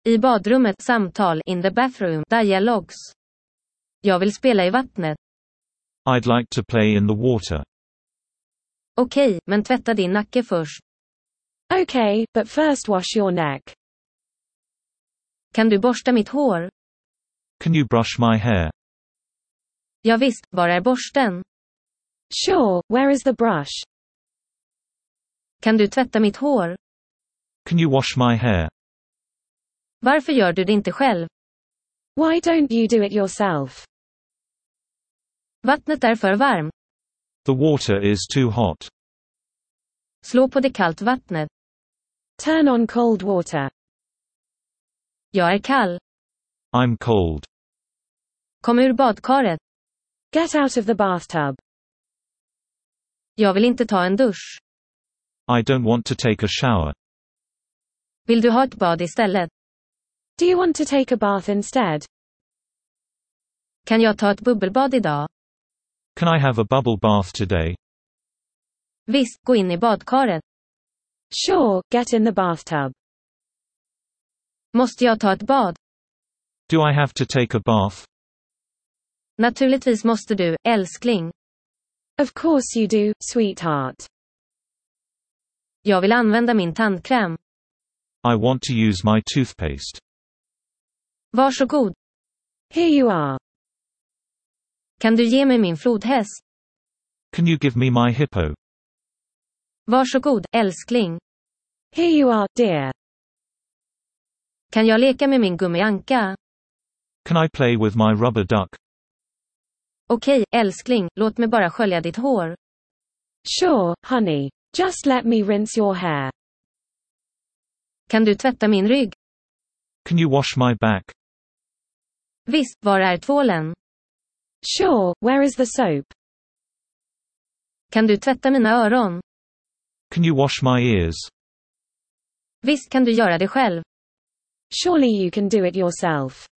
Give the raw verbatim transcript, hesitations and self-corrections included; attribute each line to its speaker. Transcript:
Speaker 1: I badrummet. Samtal. In the bathroom. Dialogues. Jag vill spela i vattnet.
Speaker 2: I'd like to play in the water.
Speaker 1: Okej, men tvätta din nacke först.
Speaker 3: Okay, but first wash your neck.
Speaker 1: Kan du borsta mitt hår?
Speaker 2: Can you brush my hair?
Speaker 1: Ja visst, var är borsten?
Speaker 3: Sure, where is the brush?
Speaker 1: Kan du tvätta mitt hår?
Speaker 2: Can you wash my hair?
Speaker 1: Varför gör du det inte själv?
Speaker 3: Why don't you do it yourself?
Speaker 1: Vattnet är för varmt.
Speaker 2: The water is too hot.
Speaker 1: Slå på det kallt vattnet.
Speaker 3: Turn on cold water.
Speaker 1: Jag är kall.
Speaker 2: I'm cold.
Speaker 1: Kom ur badkaret.
Speaker 3: Get out of the bathtub.
Speaker 1: Jag vill inte ta en dusch.
Speaker 2: I don't want to take a shower.
Speaker 1: Vill du ha ett bad istället?
Speaker 3: Do you want to take a bath instead?
Speaker 1: Kan jag ta ett bubbelbad idag?
Speaker 2: Can I have a bubble bath today?
Speaker 1: Visst, gå in i badkaret.
Speaker 3: Sure, get in the bathtub.
Speaker 1: Måste jag ta ett bad?
Speaker 2: Do I have to take a bath?
Speaker 1: Naturligtvis måste du, älskling.
Speaker 3: Of course you do, sweetheart.
Speaker 1: Jag vill använda min tandkräm.
Speaker 2: I want to use my toothpaste.
Speaker 1: Varsågod.
Speaker 3: Here you are.
Speaker 1: Kan du ge mig min flodhäst?
Speaker 2: Can you give me my hippo?
Speaker 1: Varsågod, älskling.
Speaker 3: Here you are, dear.
Speaker 1: Kan jag leka med min gummianka?
Speaker 2: Can I play with my rubber duck?
Speaker 1: Okej, älskling, låt mig bara skölja ditt hår.
Speaker 3: Sure, honey. Just let me rinse your hair.
Speaker 1: Kan du tvätta min rygg?
Speaker 2: Can you wash my back?
Speaker 1: Visst, var är tvålen?
Speaker 3: Sure, where is the soap?
Speaker 1: Kan du tvätta mina öron?
Speaker 2: Can you wash my ears?
Speaker 1: Visst kan du göra det själv.
Speaker 3: Surely you can do it yourself.